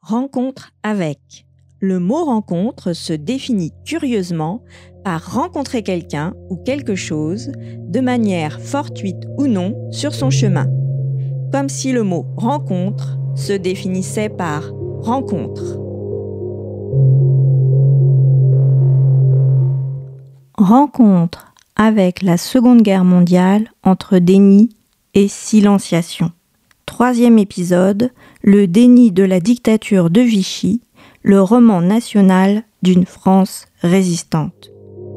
Rencontre avec. Le mot rencontre se définit curieusement par rencontrer quelqu'un ou quelque chose de manière fortuite ou non sur son chemin. Comme si le mot rencontre se définissait par rencontre. Rencontre avec la Seconde Guerre mondiale entre déni et silenciation. 3e épisode, le déni de la dictature de Vichy, le roman national d'une France résistante.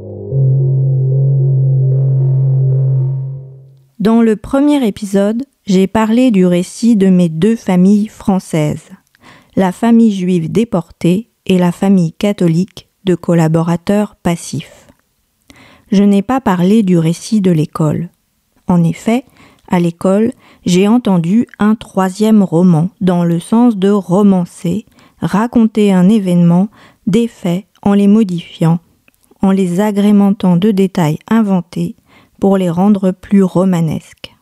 Dans le premier épisode, j'ai parlé du récit de mes 2 familles françaises, la famille juive déportée et la famille catholique de collaborateurs passifs. Je n'ai pas parlé du récit de l'école. En effet, à l'école, j'ai entendu un 3e roman dans le sens de romancer, raconter un événement, des faits en les modifiant, en les agrémentant de détails inventés pour les rendre plus romanesques.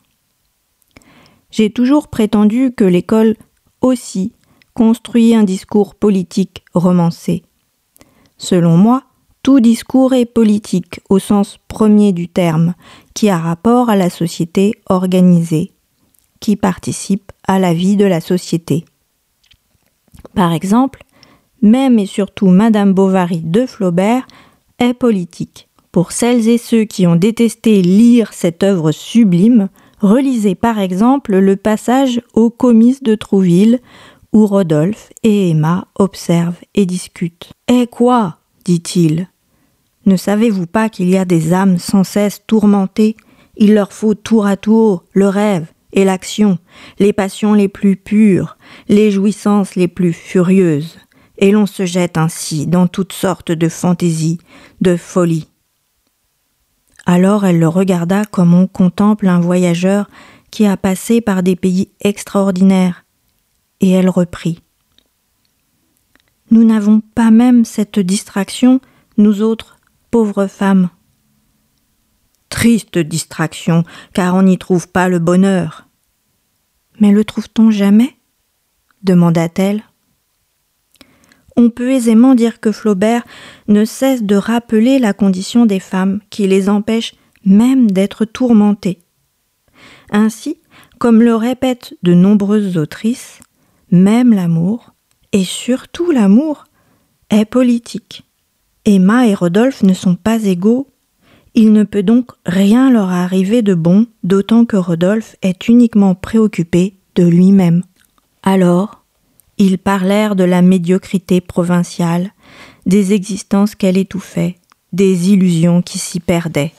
J'ai toujours prétendu que l'école aussi construit un discours politique romancé. Selon moi, tout discours est politique au sens premier du terme, qui a rapport à la société organisée, qui participe à la vie de la société. Par exemple, même et surtout Madame Bovary de Flaubert est politique. Pour celles et ceux qui ont détesté lire cette œuvre sublime, relisez par exemple le passage aux comices de Trouville, où Rodolphe et Emma observent et discutent. « Eh quoi ?» dit-il. « Ne savez-vous pas qu'il y a des âmes sans cesse tourmentées ? Il leur faut tour à tour le rêve et l'action, les passions les plus pures, les jouissances les plus furieuses, et l'on se jette ainsi dans toutes sortes de fantaisies, de folies. » Alors elle le regarda comme on contemple un voyageur qui a passé par des pays extraordinaires, et elle reprit. « Nous n'avons pas même cette distraction, nous autres, pauvres femmes. » « Triste distraction, car on n'y trouve pas le bonheur. »« Mais le trouve-t-on jamais ?» demanda-t-elle. On peut aisément dire que Flaubert ne cesse de rappeler la condition des femmes qui les empêche même d'être tourmentées. Ainsi, comme le répètent de nombreuses autrices, même l'amour, et surtout l'amour, est politique. Emma et Rodolphe ne sont pas égaux. Il ne peut donc rien leur arriver de bon, d'autant que Rodolphe est uniquement préoccupé de lui-même. Alors, ils parlèrent de la médiocrité provinciale, des existences qu'elle étouffait, des illusions qui s'y perdaient.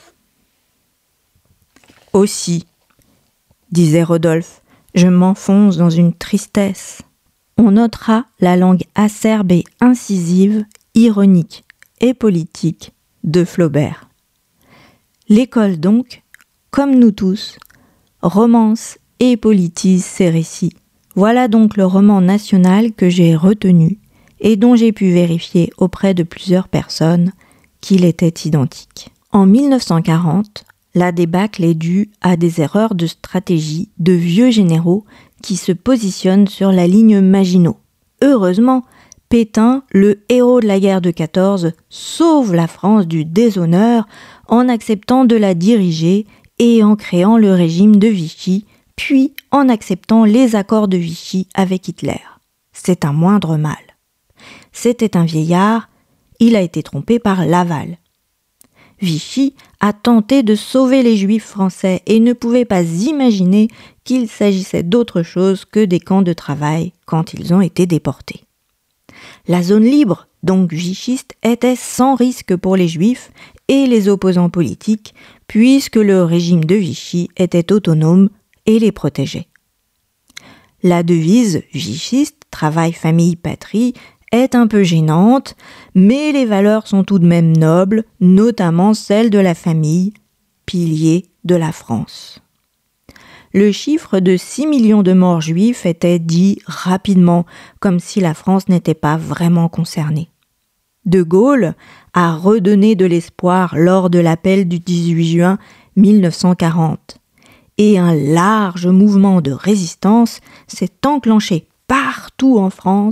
« Aussi, disait Rodolphe, je m'enfonce dans une tristesse. » On notera la langue acerbe et incisive, ironique et politique de Flaubert. L'école donc, comme nous tous, romance et politise ses récits. Voilà donc le roman national que j'ai retenu et dont j'ai pu vérifier auprès de plusieurs personnes qu'il était identique. En 1940, la débâcle est due à des erreurs de stratégie de vieux généraux qui se positionnent sur la ligne Maginot. Heureusement, Pétain, le héros de la guerre de 14, sauve la France du déshonneur en acceptant de la diriger et en créant le régime de Vichy, puis en acceptant les accords de Vichy avec Hitler. C'est un moindre mal. C'était un vieillard, il a été trompé par Laval. Vichy a tenté de sauver les Juifs français et ne pouvait pas imaginer qu'il s'agissait d'autre chose que des camps de travail quand ils ont été déportés. La zone libre, donc vichiste, était sans risque pour les Juifs et les opposants politiques, puisque le régime de Vichy était autonome et les protégeait. La devise vichiste, travail, famille, patrie, est un peu gênante, mais les valeurs sont tout de même nobles, notamment celle de la famille, pilier de la France. Le chiffre de 6 millions de morts juifs était dit rapidement, comme si la France n'était pas vraiment concernée. De Gaulle a redonné de l'espoir lors de l'appel du 18 juin 1940, et un large mouvement de résistance s'est enclenché partout en France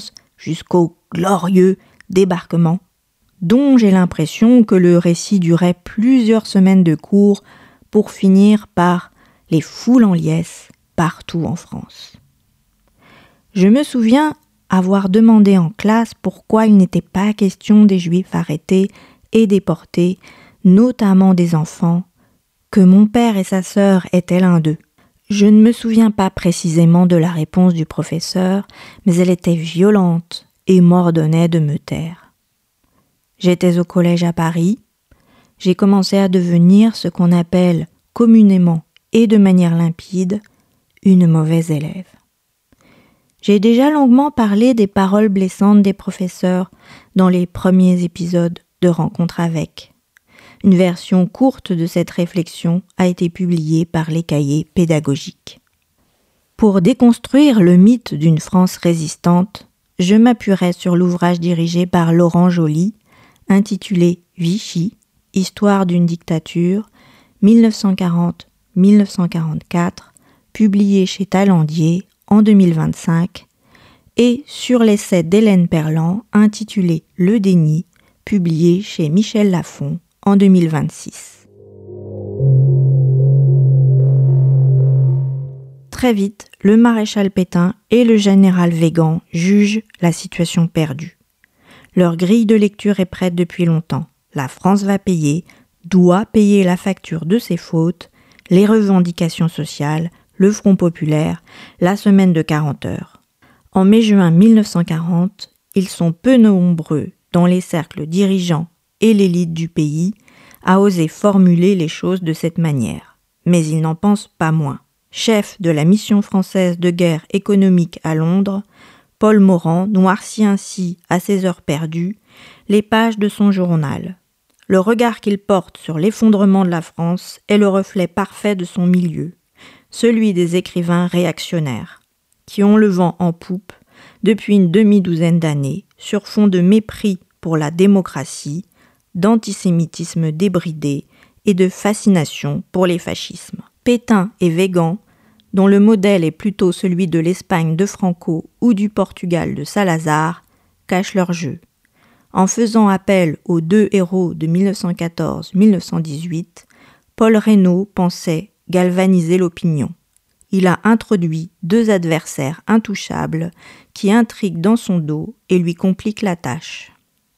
jusqu'au glorieux débarquement, dont j'ai l'impression que le récit durait plusieurs semaines de cours pour finir par les foules en liesse partout en France. Je me souviens avoir demandé en classe pourquoi il n'était pas question des Juifs arrêtés et déportés, notamment des enfants, que mon père et sa sœur étaient l'un d'eux. Je ne me souviens pas précisément de la réponse du professeur, mais elle était violente et m'ordonnait de me taire. J'étais au collège à Paris. J'ai commencé à devenir ce qu'on appelle communément et de manière limpide une mauvaise élève. J'ai déjà longuement parlé des paroles blessantes des professeurs dans les premiers épisodes de Rencontre avec. Une version courte de cette réflexion a été publiée par les cahiers pédagogiques. Pour déconstruire le mythe d'une France résistante, je m'appuierai sur l'ouvrage dirigé par Laurent Joly, intitulé Vichy, Histoire d'une dictature, 1940-1944, publié chez Talandier en 2025, et sur l'essai d'Hélène Perland intitulé Le déni, publié chez Michel Lafon en 2026. Très vite, le maréchal Pétain et le général Weygand jugent la situation perdue. Leur grille de lecture est prête depuis longtemps. La France va payer, doit payer la facture de ses fautes, les revendications sociales, le Front populaire, la semaine de 40 heures. En mai-juin 1940, ils sont peu nombreux dans les cercles dirigeants et l'élite du pays à oser formuler les choses de cette manière. Mais ils n'en pensent pas moins. Chef de la mission française de guerre économique à Londres, Paul Morand noircit ainsi à ses heures perdues les pages de son journal. Le regard qu'il porte sur l'effondrement de la France est le reflet parfait de son milieu, celui des écrivains réactionnaires, qui ont le vent en poupe depuis une demi-douzaine d'années sur fond de mépris pour la démocratie, d'antisémitisme débridé et de fascination pour les fascismes. Pétain et Weygand, dont le modèle est plutôt celui de l'Espagne de Franco ou du Portugal de Salazar, cachent leur jeu. En faisant appel aux deux héros de 1914-1918, Paul Reynaud pensait galvaniser l'opinion. Il a introduit deux adversaires intouchables qui intriguent dans son dos et lui compliquent la tâche.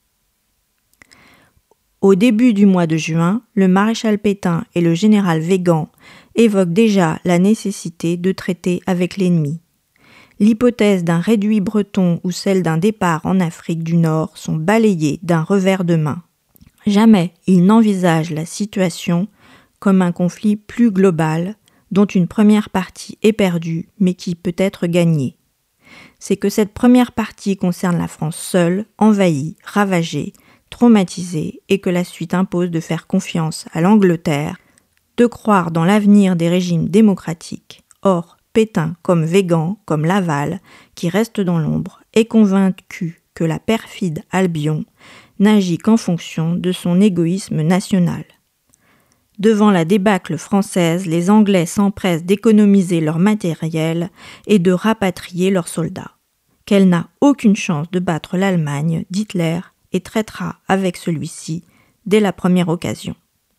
Au début du mois de juin, le maréchal Pétain et le général Weygand évoquent déjà la nécessité de traiter avec l'ennemi. L'hypothèse d'un réduit breton ou celle d'un départ en Afrique du Nord sont balayées d'un revers de main. Jamais ils n'envisagent la situation comme un conflit plus global, dont une première partie est perdue, mais qui peut être gagnée. C'est que cette première partie concerne la France seule, envahie, ravagée, traumatisée, et que la suite impose de faire confiance à l'Angleterre, de croire dans l'avenir des régimes démocratiques. Or, Pétain, comme Weygand, comme Laval, qui reste dans l'ombre, est convaincu que la perfide Albion n'agit qu'en fonction de son égoïsme national. Devant la débâcle française, les Anglais s'empressent d'économiser leur matériel et de rapatrier leurs soldats. Qu'elle n'a aucune chance de battre l'Allemagne d'Hitler et traitera avec celui-ci dès la première occasion.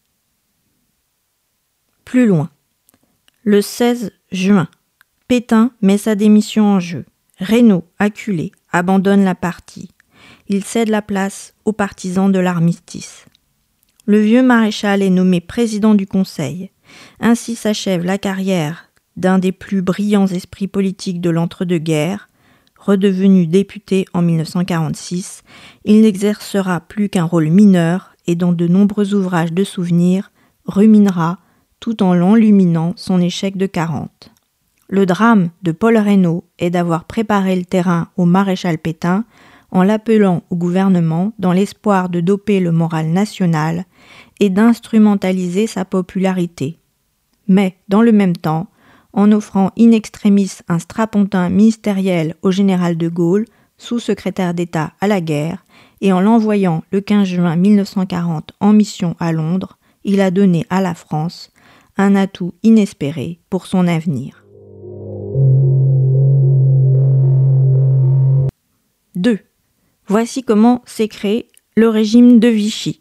Plus loin. Le 16 juin, Pétain met sa démission en jeu. Reynaud, acculé, abandonne la partie. Il cède la place aux partisans de l'armistice. Le vieux maréchal est nommé président du Conseil. Ainsi s'achève la carrière d'un des plus brillants esprits politiques de l'entre-deux-guerres. Redevenu député en 1946, il n'exercera plus qu'un rôle mineur et dans de nombreux ouvrages de souvenirs, ruminera tout en l'enluminant son échec de 40. Le drame de Paul Reynaud est d'avoir préparé le terrain au maréchal Pétain en l'appelant au gouvernement dans l'espoir de doper le moral national et d'instrumentaliser sa popularité. Mais, dans le même temps, en offrant in extremis un strapontin ministériel au général de Gaulle, sous-secrétaire d'État à la guerre, et en l'envoyant le 15 juin 1940 en mission à Londres, il a donné à la France un atout inespéré pour son avenir. 2. Voici comment s'est créé le régime de Vichy.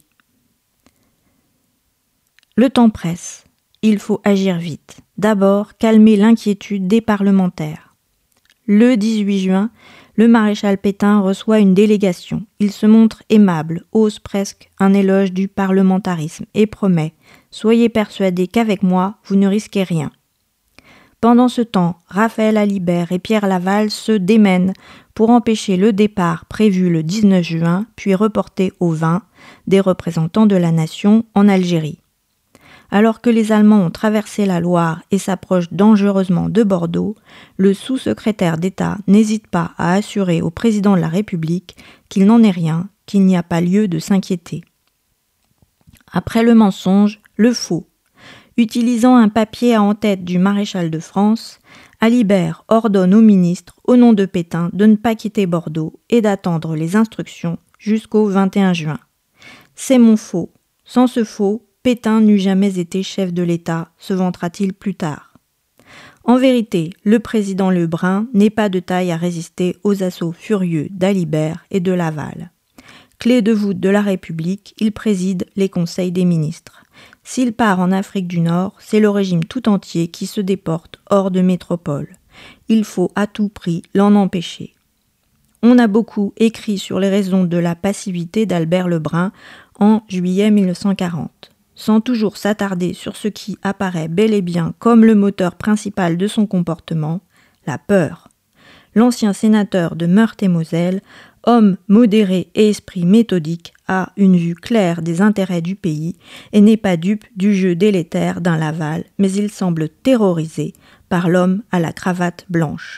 Le temps presse. Il faut agir vite. D'abord, calmer l'inquiétude des parlementaires. Le 18 juin, le maréchal Pétain reçoit une délégation. Il se montre aimable, ose presque un éloge du parlementarisme et promet « Soyez persuadés qu'avec moi, vous ne risquez rien ». Pendant ce temps, Raphaël Alibert et Pierre Laval se démènent pour empêcher le départ prévu le 19 juin, puis reporté au 20, des représentants de la nation en Algérie. Alors que les Allemands ont traversé la Loire et s'approchent dangereusement de Bordeaux, le sous-secrétaire d'État n'hésite pas à assurer au président de la République qu'il n'en est rien, qu'il n'y a pas lieu de s'inquiéter. Après le mensonge, le faux. Utilisant un papier à en-tête du maréchal de France, Alibert ordonne au ministre, au nom de Pétain, de ne pas quitter Bordeaux et d'attendre les instructions jusqu'au 21 juin. C'est mon faux. Sans ce faux, Pétain n'eût jamais été chef de l'État, se vantera-t-il plus tard. En vérité, le président Lebrun n'est pas de taille à résister aux assauts furieux d'Alibert et de Laval. Clé de voûte de la République, il préside les conseils des ministres. S'il part en Afrique du Nord, c'est le régime tout entier qui se déporte hors de métropole. Il faut à tout prix l'en empêcher. On a beaucoup écrit sur les raisons de la passivité d'Albert Lebrun en juillet 1940. Sans toujours s'attarder sur ce qui apparaît bel et bien comme le moteur principal de son comportement, la peur. L'ancien sénateur de Meurthe-et-Moselle, homme modéré et esprit méthodique, a une vue claire des intérêts du pays et n'est pas dupe du jeu délétère d'un Laval, mais il semble terrorisé par l'homme à la cravate blanche.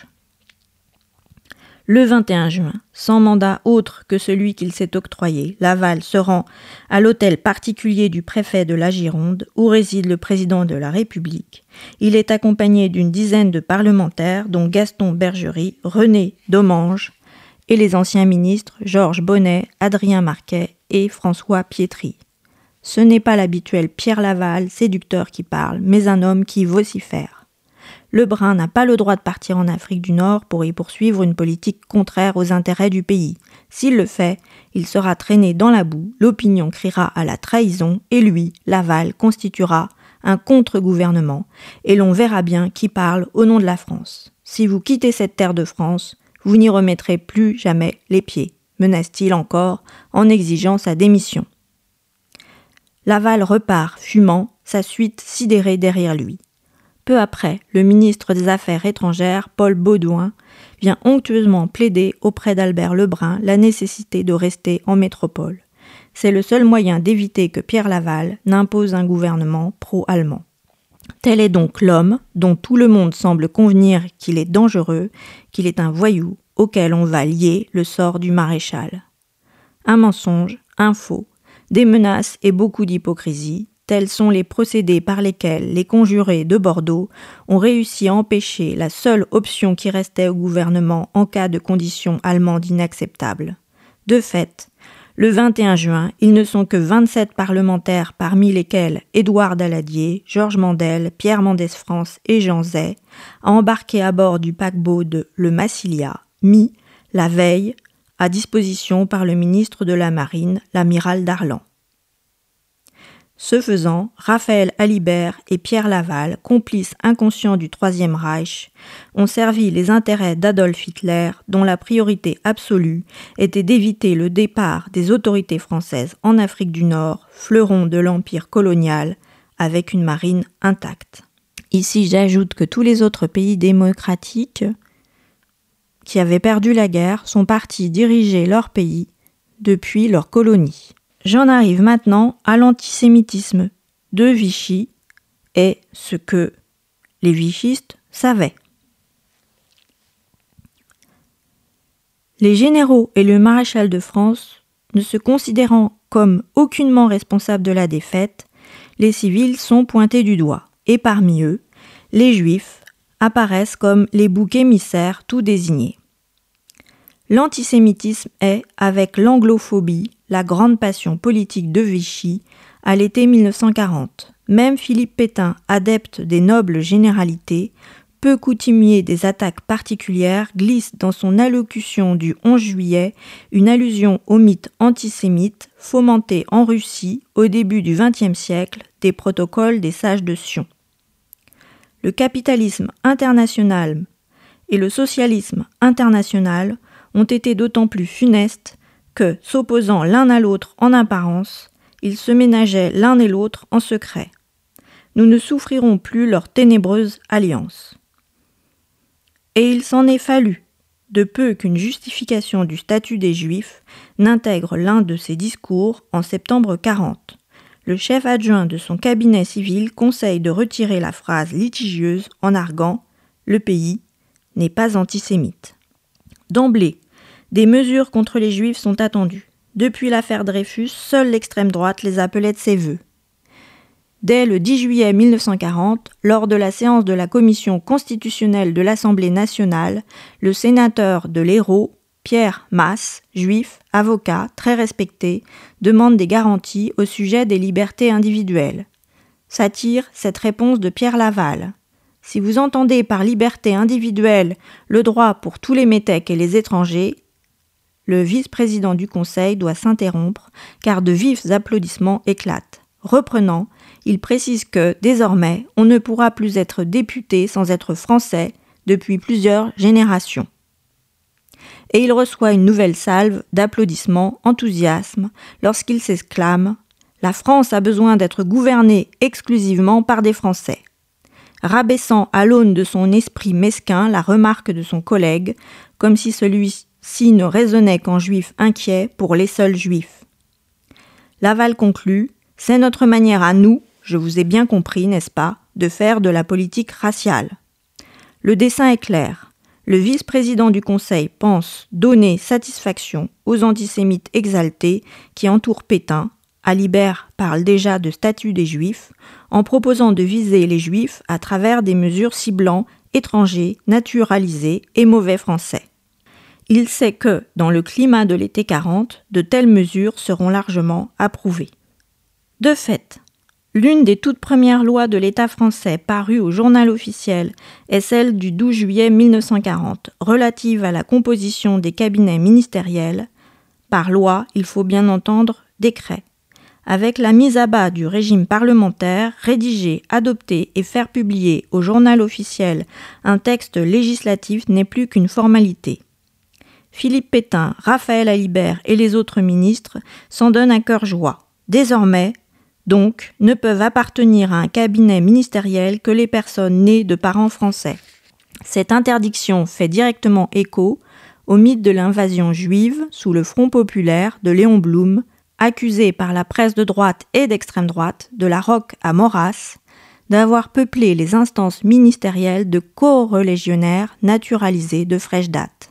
Le 21 juin, sans mandat autre que celui qu'il s'est octroyé, Laval se rend à l'hôtel particulier du préfet de la Gironde, où réside le président de la République. Il est accompagné d'une dizaine de parlementaires, dont Gaston Bergerie, René Domange, et les anciens ministres Georges Bonnet, Adrien Marquet et François Pietri. Ce n'est pas l'habituel Pierre Laval, séducteur qui parle, mais un homme qui vocifère. Lebrun n'a pas le droit de partir en Afrique du Nord pour y poursuivre une politique contraire aux intérêts du pays. S'il le fait, il sera traîné dans la boue, l'opinion criera à la trahison et lui, Laval, constituera un contre-gouvernement et l'on verra bien qui parle au nom de la France. Si vous quittez cette terre de France, vous n'y remettrez plus jamais les pieds, menace-t-il encore en exigeant sa démission. Laval repart, fumant, sa suite sidérée derrière lui. Peu après, le ministre des Affaires étrangères, Paul Baudouin, vient onctueusement plaider auprès d'Albert Lebrun la nécessité de rester en métropole. C'est le seul moyen d'éviter que Pierre Laval n'impose un gouvernement pro-allemand. Tel est donc l'homme dont tout le monde semble convenir qu'il est dangereux, qu'il est un voyou, auquel on va lier le sort du maréchal. Un mensonge, un faux, des menaces et beaucoup d'hypocrisie, tels sont les procédés par lesquels les conjurés de Bordeaux ont réussi à empêcher la seule option qui restait au gouvernement en cas de conditions allemandes inacceptables. De fait, le 21 juin, ils ne sont que 27 parlementaires parmi lesquels Édouard Daladier, Georges Mandel, Pierre Mendès France et Jean Zay, à embarquer à bord du paquebot de Le Massilia, mis, la veille, à disposition par le ministre de la Marine, l'amiral Darlan. Ce faisant, Raphaël Alibert et Pierre Laval, complices inconscients du Troisième Reich, ont servi les intérêts d'Adolf Hitler, dont la priorité absolue était d'éviter le départ des autorités françaises en Afrique du Nord, fleuron de l'empire colonial, avec une marine intacte. Ici, j'ajoute que tous les autres pays démocratiques qui avaient perdu la guerre sont partis diriger leur pays depuis leur colonie. J'en arrive maintenant à l'antisémitisme de Vichy et ce que les vichistes savaient. Les généraux et le maréchal de France, ne se considérant comme aucunement responsables de la défaite, les civils sont pointés du doigt, et parmi eux, les juifs apparaissent comme les boucs émissaires tout désignés. L'antisémitisme est, avec l'anglophobie, la grande passion politique de Vichy à l'été 1940. Même Philippe Pétain, adepte des nobles généralités, peu coutumier des attaques particulières, glisse dans son allocution du 11 juillet une allusion au mythe antisémite fomenté en Russie au début du XXe siècle des protocoles des sages de Sion. Le capitalisme international et le socialisme international ont été d'autant plus funestes que, s'opposant l'un à l'autre en apparence, ils se ménageaient l'un et l'autre en secret. Nous ne souffrirons plus leur ténébreuse alliance. Et il s'en est fallu, de peu qu'une justification du statut des Juifs n'intègre l'un de ses discours en septembre 40. Le chef adjoint de son cabinet civil conseille de retirer la phrase litigieuse en arguant « Le pays n'est pas antisémite ». D'emblée, des mesures contre les Juifs sont attendues. Depuis l'affaire Dreyfus, seule l'extrême droite les appelait de ses vœux. Dès le 10 juillet 1940, lors de la séance de la commission constitutionnelle de l'Assemblée nationale, le sénateur de l'Hérault, Pierre Masse, juif, avocat, très respecté, demande des garanties au sujet des libertés individuelles. S'attire cette réponse de Pierre Laval. Si vous entendez par liberté individuelle le droit pour tous les métèques et les étrangers, le vice-président du Conseil doit s'interrompre car de vifs applaudissements éclatent. Reprenant, il précise que, désormais, on ne pourra plus être député sans être français depuis plusieurs générations. Et il reçoit une nouvelle salve d'applaudissements, enthousiasme, lorsqu'il s'exclame « La France a besoin d'être gouvernée exclusivement par des Français », rabaissant à l'aune de son esprit mesquin la remarque de son collègue, comme si celui-ci ne raisonnait qu'en juif inquiet pour les seuls juifs. Laval conclut « C'est notre manière à nous, je vous ai bien compris, n'est-ce pas, de faire de la politique raciale. » Le dessein est clair. Le vice-président du Conseil pense donner satisfaction aux antisémites exaltés qui entourent Pétain. Alibert parle déjà de statut des Juifs, en proposant de viser les Juifs à travers des mesures ciblant étrangers, naturalisés et mauvais français. Il sait que, dans le climat de l'été 40, de telles mesures seront largement approuvées. De fait, l'une des toutes premières lois de l'État français parue au Journal officiel est celle du 12 juillet 1940, relative à la composition des cabinets ministériels. Par loi, il faut bien entendre décret. Avec la mise à bas du régime parlementaire, rédiger, adopter et faire publier au Journal officiel un texte législatif n'est plus qu'une formalité. Philippe Pétain, Raphaël Alibert et les autres ministres s'en donnent à cœur joie. Désormais, donc, ne peuvent appartenir à un cabinet ministériel que les personnes nées de parents français. Cette interdiction fait directement écho au mythe de l'invasion juive sous le Front populaire de Léon Blum, accusé par la presse de droite et d'extrême droite, de la Roque à Maurras, d'avoir peuplé les instances ministérielles de co-religionnaires naturalisés de fraîche date.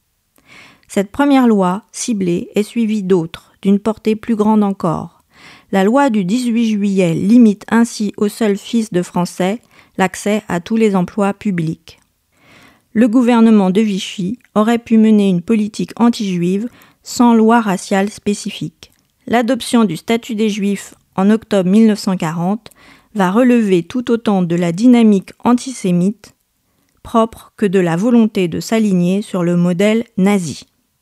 Cette première loi, ciblée, est suivie d'autres, d'une portée plus grande encore. La loi du 18 juillet limite ainsi aux seuls fils de Français l'accès à tous les emplois publics. Le gouvernement de Vichy aurait pu mener une politique anti-juive sans loi raciale spécifique. L'adoption du statut des Juifs en octobre 1940 va relever tout autant de la dynamique antisémite propre que de la volonté de s'aligner sur le modèle nazi.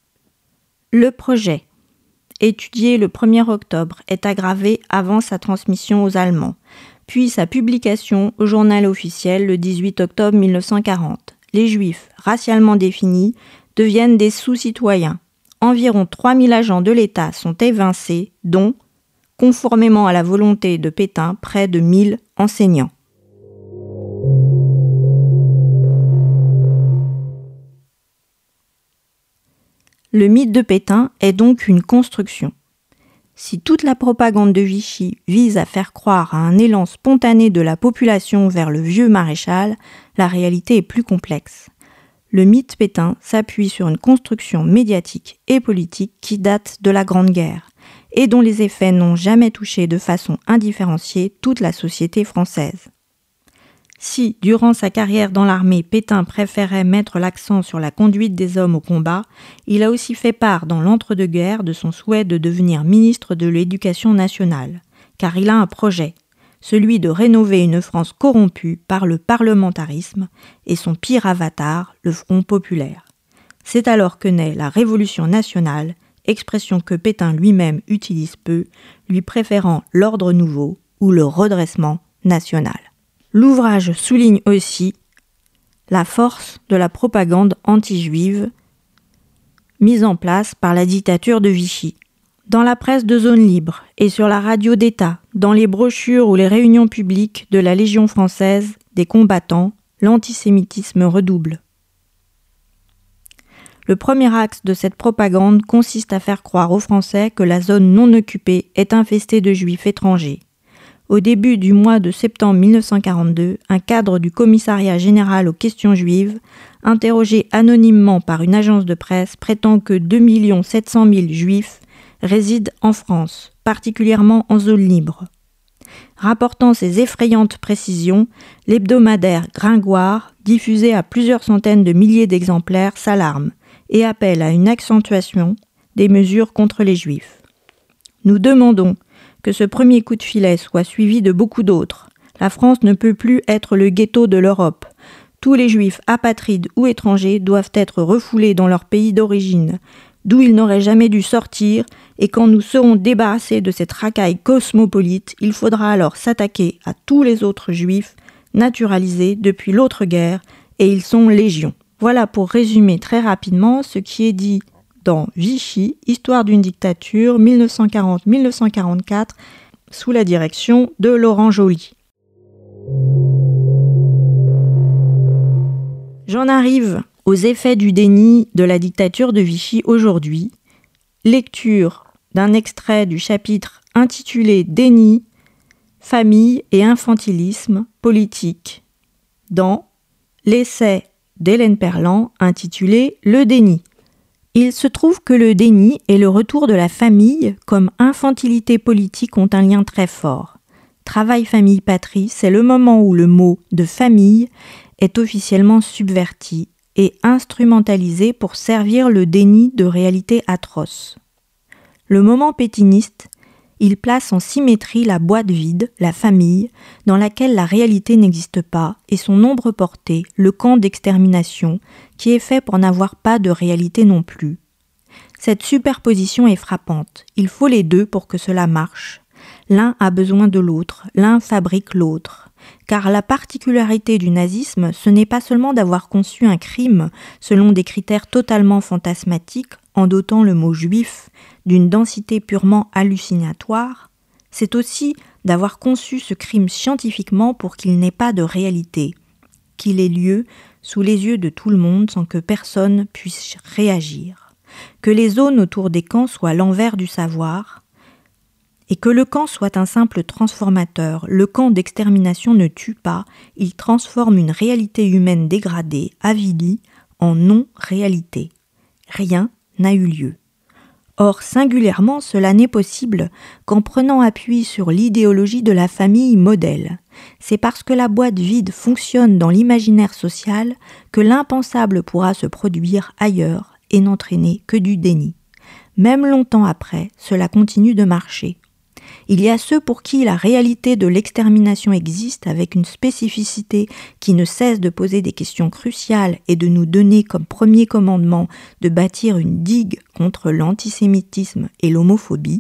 Le projet, étudié le 1er octobre, est aggravé avant sa transmission aux Allemands, puis sa publication au Journal officiel le 18 octobre 1940. Les Juifs, racialement définis, deviennent des sous-citoyens. Environ 3000 agents de l'État sont évincés, dont, conformément à la volonté de Pétain, près de 1000 enseignants. Le mythe de Pétain est donc une construction. Si toute la propagande de Vichy vise à faire croire à un élan spontané de la population vers le vieux maréchal, la réalité est plus complexe. Le mythe Pétain s'appuie sur une construction médiatique et politique qui date de la Grande Guerre et dont les effets n'ont jamais touché de façon indifférenciée toute la société française. Si, durant sa carrière dans l'armée, Pétain préférait mettre l'accent sur la conduite des hommes au combat, il a aussi fait part dans l'entre-deux-guerres de son souhait de devenir ministre de l'Éducation nationale, car il a un projet, celui de rénover une France corrompue par le parlementarisme et son pire avatar, le Front populaire. C'est alors que naît la Révolution nationale, expression que Pétain lui-même utilise peu, lui préférant l'ordre nouveau ou le redressement national. L'ouvrage souligne aussi la force de la propagande anti-juive mise en place par la dictature de Vichy. Dans la presse de zone libre et sur la radio d'État, dans les brochures ou les réunions publiques de la Légion française des combattants, l'antisémitisme redouble. Le premier axe de cette propagande consiste à faire croire aux Français que la zone non occupée est infestée de juifs étrangers. Au début du mois de septembre 1942, un cadre du commissariat général aux questions juives, interrogé anonymement par une agence de presse, prétend que 2 700 000 juifs résident en France, particulièrement en zone libre. Rapportant ces effrayantes précisions, l'hebdomadaire Gringoire, diffusé à plusieurs centaines de milliers d'exemplaires, s'alarme et appelle à une accentuation des mesures contre les juifs. Nous demandons que ce premier coup de filet soit suivi de beaucoup d'autres. La France ne peut plus être le ghetto de l'Europe. Tous les juifs apatrides ou étrangers doivent être refoulés dans leur pays d'origine, d'où ils n'auraient jamais dû sortir, et quand nous serons débarrassés de cette racaille cosmopolite, il faudra alors s'attaquer à tous les autres juifs naturalisés depuis l'autre guerre, et ils sont légion. Voilà pour résumer très rapidement ce qui est dit dans Vichy, Histoire d'une dictature, 1940-1944, sous la direction de Laurent Joly. J'en arrive aux effets du déni de la dictature de Vichy aujourd'hui. Lecture d'un extrait du chapitre intitulé « Déni, famille et infantilisme politique » dans l'essai d'Hélène Perland intitulé « Le déni ». Il se trouve que le déni et le retour de la famille comme infantilité politique ont un lien très fort. Travail, famille, patrie, c'est le moment où le mot de famille est officiellement subverti et instrumentalisé pour servir le déni de réalités atroces. Le moment pétiniste, il place en symétrie la boîte vide, la famille, dans laquelle la réalité n'existe pas, et son ombre portée, le camp d'extermination, qui est fait pour n'avoir pas de réalité non plus. Cette superposition est frappante. Il faut les deux pour que cela marche. L'un a besoin de l'autre, l'un fabrique l'autre. Car la particularité du nazisme, ce n'est pas seulement d'avoir conçu un crime selon des critères totalement fantasmatiques, en dotant le mot juif d'une densité purement hallucinatoire, c'est aussi d'avoir conçu ce crime scientifiquement pour qu'il n'ait pas de réalité, qu'il ait lieu sous les yeux de tout le monde sans que personne puisse réagir, que les zones autour des camps soient l'envers du savoir, et que le camp soit un simple transformateur. Le camp d'extermination ne tue pas, il transforme une réalité humaine dégradée, avilie, en non-réalité. Rien n'a eu lieu. Or, singulièrement, cela n'est possible qu'en prenant appui sur l'idéologie de la famille modèle. C'est parce que la boîte vide fonctionne dans l'imaginaire social que l'impensable pourra se produire ailleurs et n'entraîner que du déni. Même longtemps après, cela continue de marcher. Il y a ceux pour qui la réalité de l'extermination existe avec une spécificité qui ne cesse de poser des questions cruciales et de nous donner comme premier commandement de bâtir une digue contre l'antisémitisme et l'homophobie.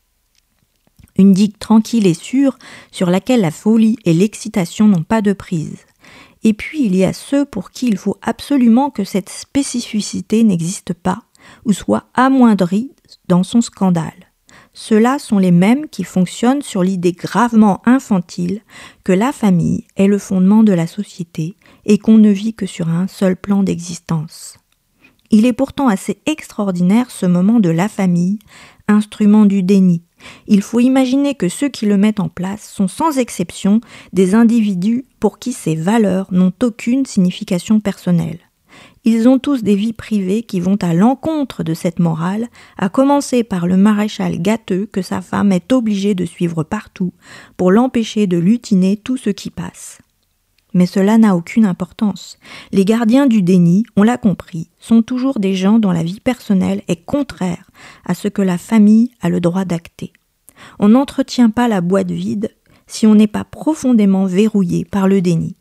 Une digue tranquille et sûre sur laquelle la folie et l'excitation n'ont pas de prise. Et puis il y a ceux pour qui il faut absolument que cette spécificité n'existe pas ou soit amoindrie dans son scandale. Ceux-là sont les mêmes qui fonctionnent sur l'idée gravement infantile que la famille est le fondement de la société et qu'on ne vit que sur un seul plan d'existence. Il est pourtant assez extraordinaire ce moment de la famille, instrument du déni. Il faut imaginer que ceux qui le mettent en place sont sans exception des individus pour qui ces valeurs n'ont aucune signification personnelle. Ils ont tous des vies privées qui vont à l'encontre de cette morale, à commencer par le maréchal Gâteux que sa femme est obligée de suivre partout pour l'empêcher de lutiner tout ce qui passe. Mais cela n'a aucune importance. Les gardiens du déni, on l'a compris, sont toujours des gens dont la vie personnelle est contraire à ce que la famille a le droit d'acter. On n'entretient pas la boîte vide si on n'est pas profondément verrouillé par le déni.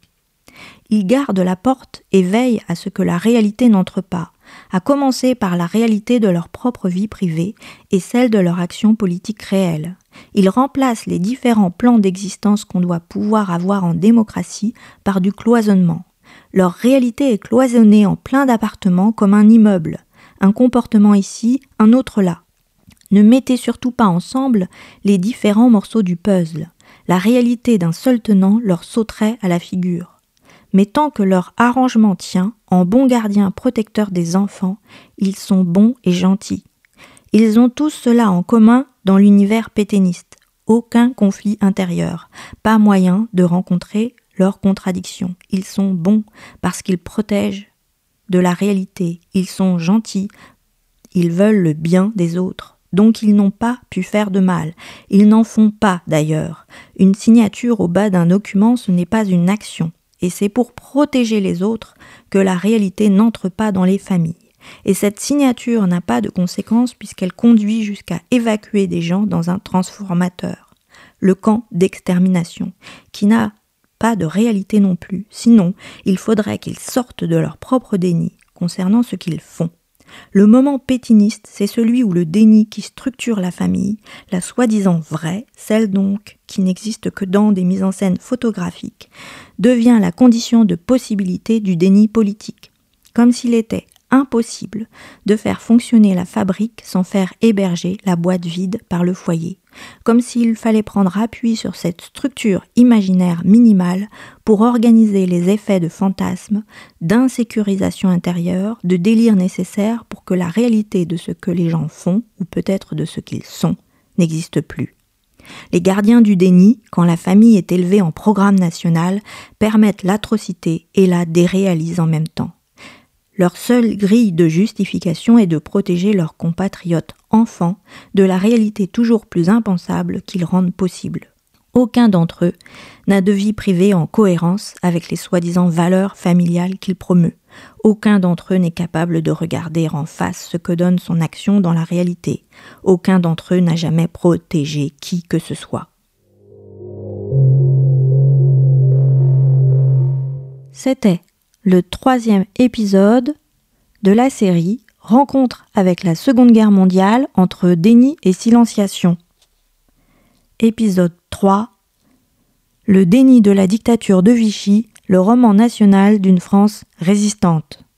Ils gardent la porte et veillent à ce que la réalité n'entre pas, à commencer par la réalité de leur propre vie privée et celle de leur action politique réelle. Ils remplacent les différents plans d'existence qu'on doit pouvoir avoir en démocratie par du cloisonnement. Leur réalité est cloisonnée en plein d'appartements comme un immeuble, un comportement ici, un autre là. Ne mettez surtout pas ensemble les différents morceaux du puzzle. La réalité d'un seul tenant leur sauterait à la figure. Mais tant que leur arrangement tient, en bons gardiens protecteurs des enfants, ils sont bons et gentils. Ils ont tous cela en commun dans l'univers pétainiste. Aucun conflit intérieur, pas moyen de rencontrer leurs contradictions. Ils sont bons parce qu'ils protègent de la réalité. Ils sont gentils, ils veulent le bien des autres. Donc ils n'ont pas pu faire de mal. Ils n'en font pas d'ailleurs. Une signature au bas d'un document, ce n'est pas une action. Et c'est pour protéger les autres que la réalité n'entre pas dans les familles. Et cette signature n'a pas de conséquences puisqu'elle conduit jusqu'à évacuer des gens dans un transformateur, le camp d'extermination, qui n'a pas de réalité non plus. Sinon, il faudrait qu'ils sortent de leur propre déni concernant ce qu'ils font. Le moment pétainiste, c'est celui où le déni qui structure la famille, la soi-disant vraie, celle donc qui n'existe que dans des mises en scène photographiques, devient la condition de possibilité du déni politique, comme s'il était impossible de faire fonctionner la fabrique sans faire héberger la boîte vide par le foyer, comme s'il fallait prendre appui sur cette structure imaginaire minimale pour organiser les effets de fantasme, d'insécurisation intérieure, de délire nécessaire pour que la réalité de ce que les gens font, ou peut-être de ce qu'ils sont, n'existe plus. Les gardiens du déni, quand la famille est élevée en programme national, permettent l'atrocité et la déréalisent en même temps. Leur seule grille de justification est de protéger leurs compatriotes enfants de la réalité toujours plus impensable qu'ils rendent possible. Aucun d'entre eux n'a de vie privée en cohérence avec les soi-disant valeurs familiales qu'il promeut. Aucun d'entre eux n'est capable de regarder en face ce que donne son action dans la réalité. Aucun d'entre eux n'a jamais protégé qui que ce soit. C'était le 3e épisode de la série Rencontre avec la Seconde Guerre mondiale entre déni et silenciation. Épisode 3. Le déni de la dictature de Vichy, le roman national d'une France résistante.